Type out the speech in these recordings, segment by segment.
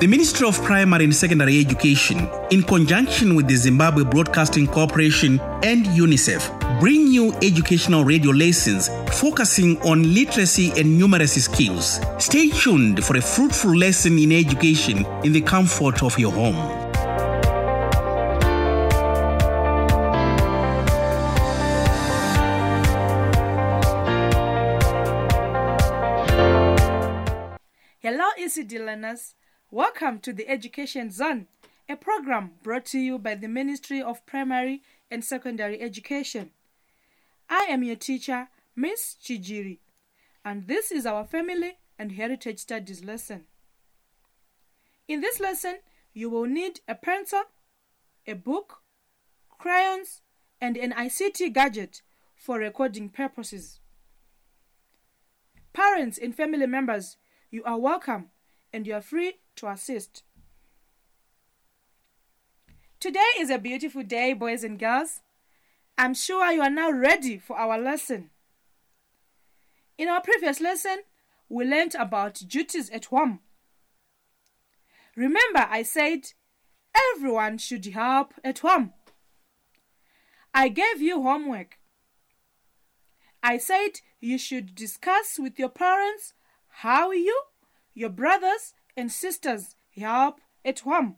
Ministry of Primary and Secondary Education, in conjunction with the Zimbabwe Broadcasting Corporation and UNICEF, bring you educational radio lessons focusing on literacy and numeracy skills. Stay tuned for a fruitful lesson in education in the comfort of your home. Hello, ECD learners. Welcome to the Education Zone, a program brought to you by the Ministry of Primary and Secondary Education. I am your teacher, Miss Chijiri, and this is our Family and Heritage Studies lesson. In this lesson, you will need a pencil, a book, crayons, and an ICT gadget for recording purposes. Parents and family members, you are welcome and you are free to assist. Today is a beautiful day, boys and girls. I'm sure you are now ready for our lesson. In our previous lesson, we learned about duties at home. Remember, I said everyone should help at home. I gave you homework. I said you should discuss with your parents how you, your brothers and sisters help at home.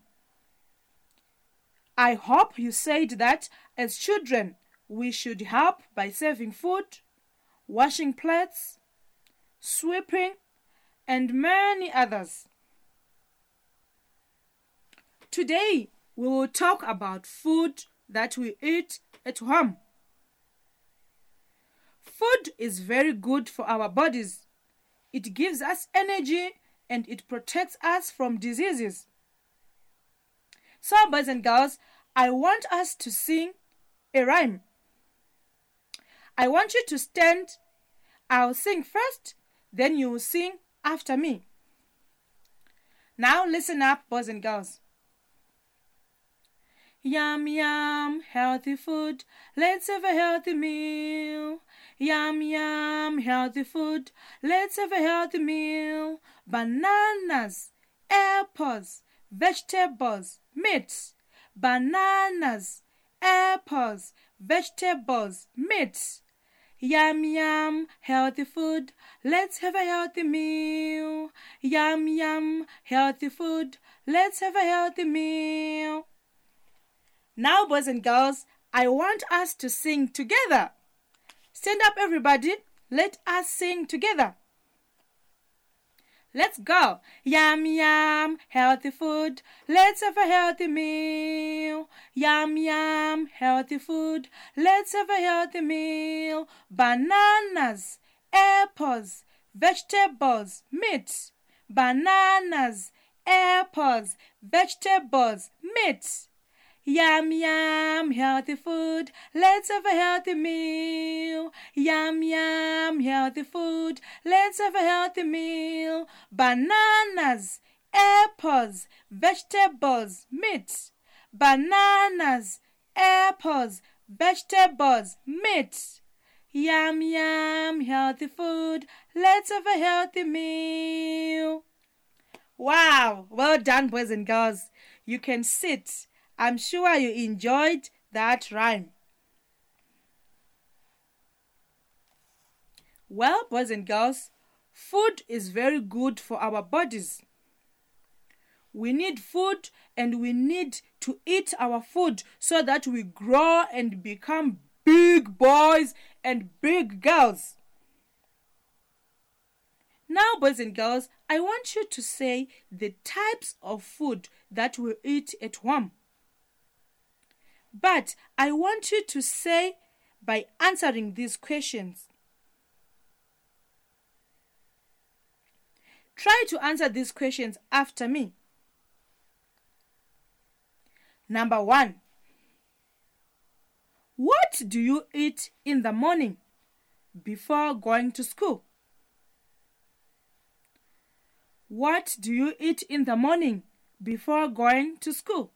I hope you said that as children we should help by serving food, washing plates, sweeping, and many others. Today we will talk about food that we eat at home. Food is very good for our bodies. It gives us energy and it protects us from diseases. So, boys and girls, I want us to sing a rhyme. I want you to stand. I'll sing first, then you will sing after me. Now listen up, boys and girls. Yum, yum, healthy food. Let's have a healthy meal. Yum, yum, healthy food. Let's have a healthy meal. Bananas, apples, vegetables, meat. Bananas, apples, vegetables, meat. Yum, yum, healthy food. Let's have a healthy meal. Yum, yum, healthy food. Let's have a healthy meal. Now, boys and girls, I want us to sing together. Stand up, everybody. Let us sing together. Let's go. Yum, yum, healthy food. Let's have a healthy meal. Yum, yum, healthy food. Let's have a healthy meal. Bananas, apples, vegetables, meat. Bananas, apples, vegetables, meat. Yum, yum, healthy food. Let's have a healthy meal. Yum, yum, healthy food. Let's have a healthy meal. Bananas, apples, vegetables, meat. Bananas, apples, vegetables, meat. Yum, yum, healthy food. Let's have a healthy meal. Wow, well done, boys and girls. You can sit. I'm sure you enjoyed that rhyme. Well, boys and girls, food is very good for our bodies. We need food and we need to eat our food so that we grow and become big boys and big girls. Now, boys and girls, I want you to say the types of food that we eat at home. But I want you to say by answering these questions. Try to answer these questions after me. Number 1. What do you eat in the morning before going to school? What do you eat in the morning before going to school?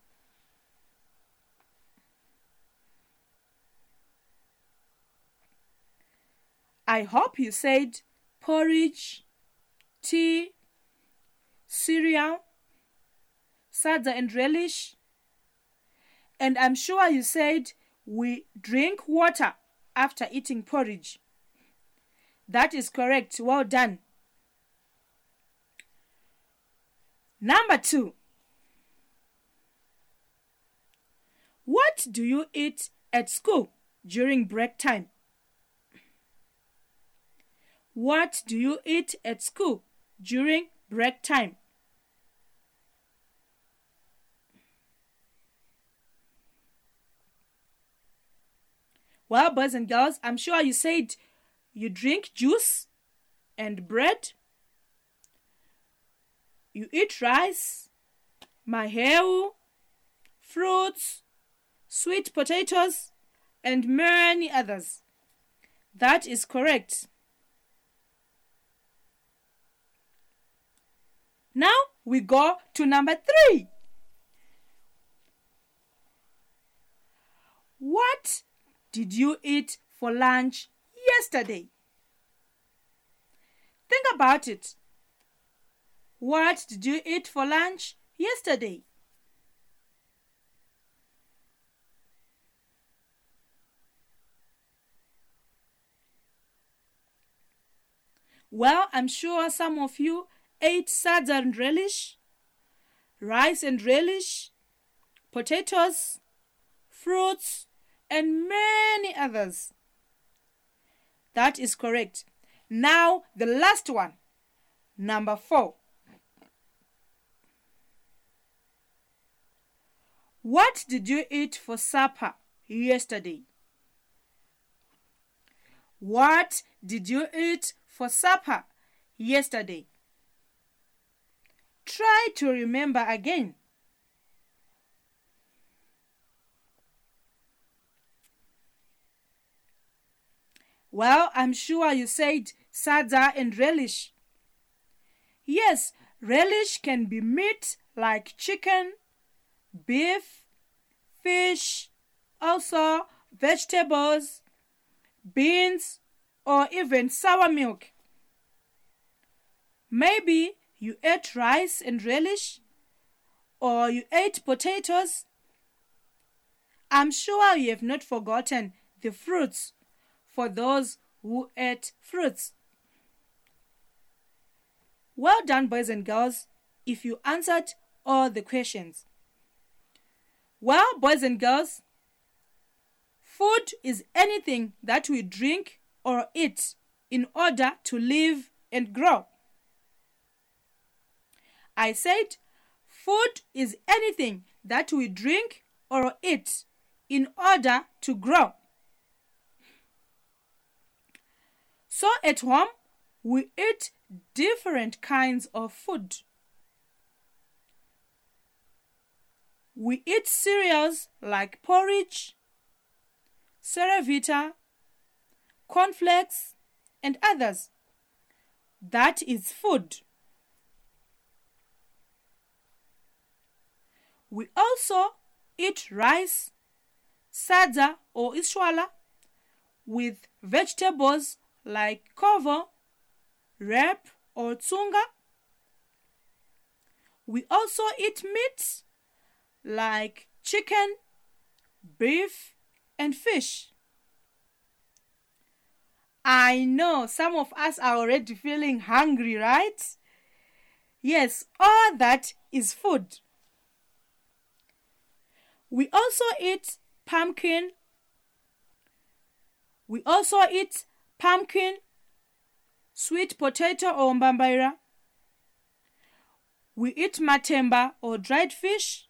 I hope you said porridge, tea, cereal, sadza and relish. And I'm sure you said we drink water after eating porridge. That is correct. Well done. Number 2. What do you eat at school during break time? What do you eat at school during break time? Well, boys and girls, I'm sure you said you drink juice and bread. You eat rice, maheu, fruits, sweet potatoes, and many others. That is correct. Now we go to number 3. What did you eat for lunch yesterday? Think about it. What did you eat for lunch yesterday? Well, I'm sure some of you ate sadza and relish, rice and relish, potatoes, fruits, and many others. That is correct. Now, the last one, number 4. What did you eat for supper yesterday? What did you eat for supper yesterday? Try to remember again. Well, I'm sure you said sadza and relish. Yes, relish can be meat like chicken, beef, fish, also vegetables, beans, or even sour milk. Maybe you ate rice and relish, or you ate potatoes. I'm sure you have not forgotten the fruits for those who ate fruits. Well done, boys and girls, if you answered all the questions. Well, boys and girls, food is anything that we drink or eat in order to live and grow. I said food is anything that we drink or eat in order to grow. So at home, we eat different kinds of food. We eat cereals like porridge, Cerevita, cornflakes, and others. That is food. We also eat rice, sadza or iswala, with vegetables like kovo, rep or tsunga. We also eat meat like chicken, beef, and fish. I know some of us are already feeling hungry, right? Yes, all that is food. We also eat pumpkin. Sweet potato or mbambaira. We eat matemba or dried fish.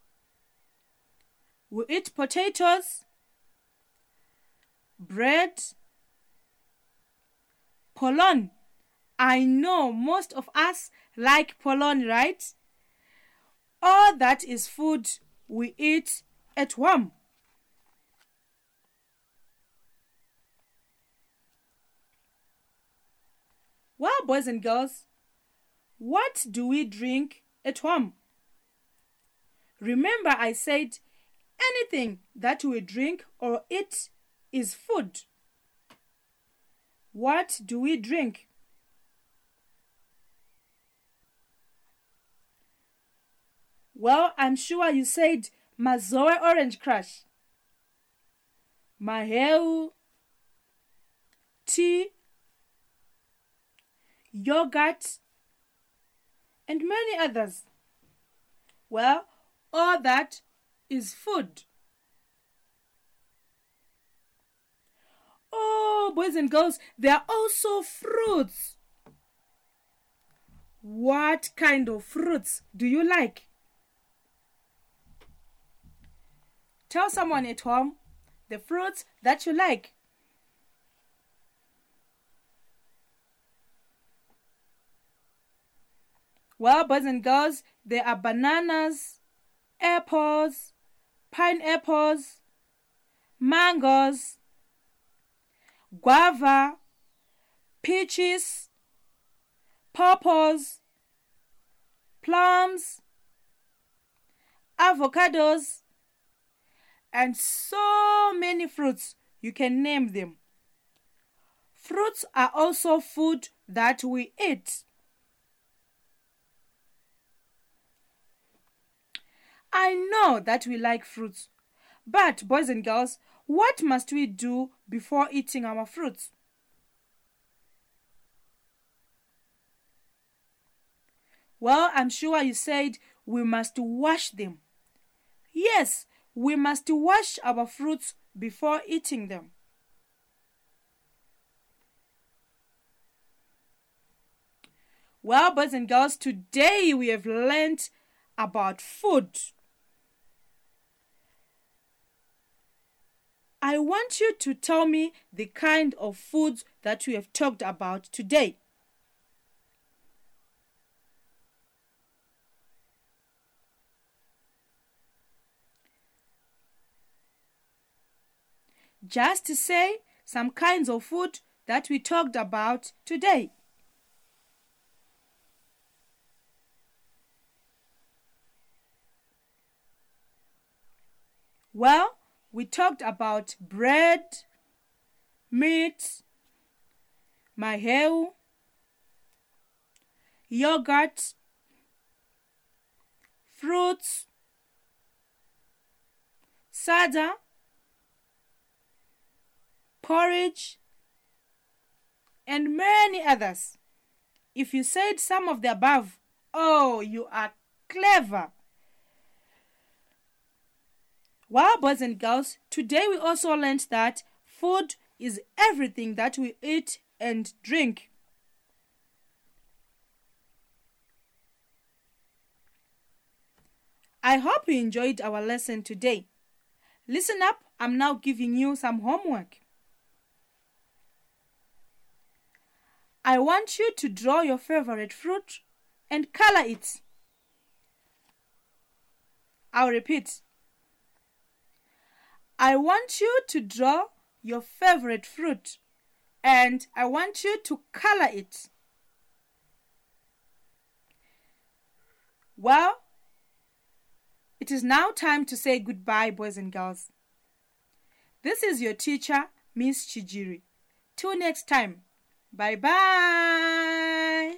We eat potatoes, bread, polon. I know most of us like polon, right? All that is food we eat at home. Well, boys and girls, what do we drink at home? Remember, I said anything that we drink or eat is food. What do we drink? Well, I'm sure you said Mazoe Orange Crush, Maheu, tea, yogurt, and many others. Well, all that is food. Oh, boys and girls, there are also fruits. What kind of fruits do you like? Tell someone at home the fruits that you like. Well, boys and girls, there are bananas, apples, pineapples, mangoes, guava, peaches, pawpaws, plums, avocados, and so many fruits. You can name them. Fruits are also food that we eat. I know that we like fruits, but boys and girls, what must we do before eating our fruits? Well, I'm sure you said we must wash them. Yes, we must wash our fruits before eating them. Well, boys and girls, today we have learned about food. I want you to tell me the kind of foods that we have talked about today. Just to say some kinds of food that we talked about today. Well, we talked about bread, meat, maheu, yogurt, fruits, sada, porridge, and many others. If you said some of the above, oh, you are clever. Well, boys and girls, today we also learned that food is everything that we eat and drink. I hope you enjoyed our lesson today. Listen up, I'm now giving you some homework. I want you to draw your favorite fruit and color it. I'll repeat. I want you to draw your favorite fruit and I want you to color it. Well, it is now time to say goodbye, boys and girls. This is your teacher, Miss Chijiri. Till next time. Bye-bye.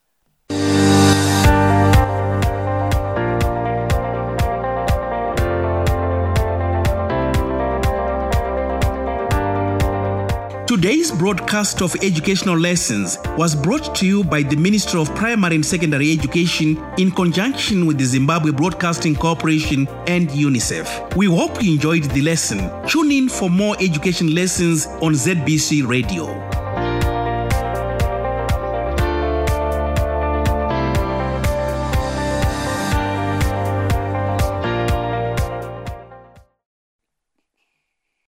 Today's broadcast of educational lessons was brought to you by the Ministry of Primary and Secondary Education in conjunction with the Zimbabwe Broadcasting Corporation and UNICEF. We hope you enjoyed the lesson. Tune in for more education lessons on ZBC Radio.